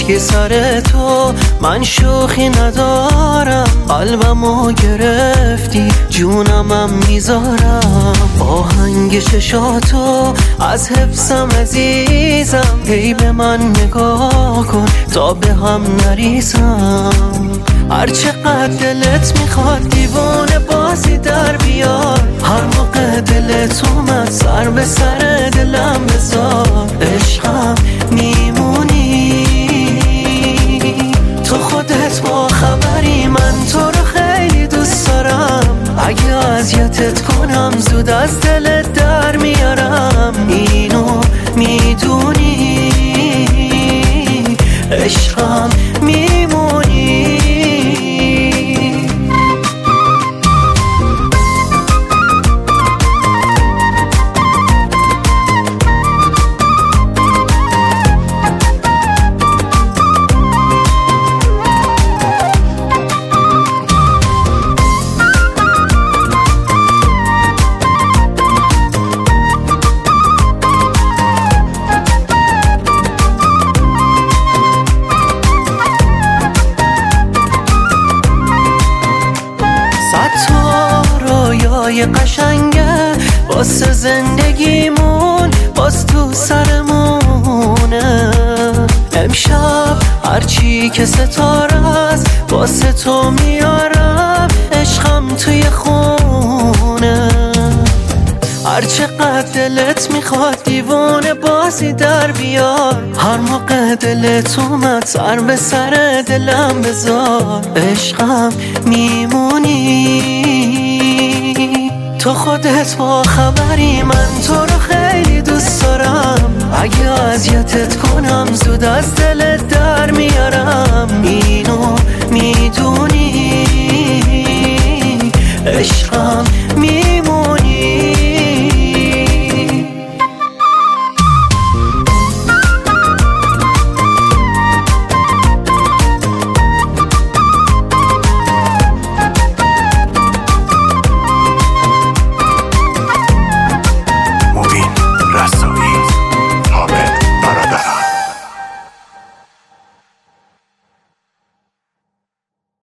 خشکی سر تو، من شوخی ندارم، قلبمو گرفتی جونمم میذارم. آهنگ چشاتو از حفظم عزیزم، هی به من نگاه کن تا به هم نریزم. هر چقدر دلت میخواد دیوونه بازی در بیار، هر موقع دلت اومد سر به سر دلم بذار. عشقم میمونی تو خودت با خبری، من تو رو خیلی دوست دارم. اگه اذیتت کنم زود از دلت در میارم، اینو میدونی عشقم میمونی. رویای قشنگه واسه زندگیمون باز تو سرمونه. امشب هرچی که ستاره است واسه تو میارم، عشقم توی خونه. هر چقدر دلت میخواد دیوونه بازی در بیار، هر موقع دلت اومد سر به سر دلم بذار. عشقم میمونی تو خودت با خبری، من تو رو خیلی دوست دارم. اگه اذیتت کنم زود از دلت در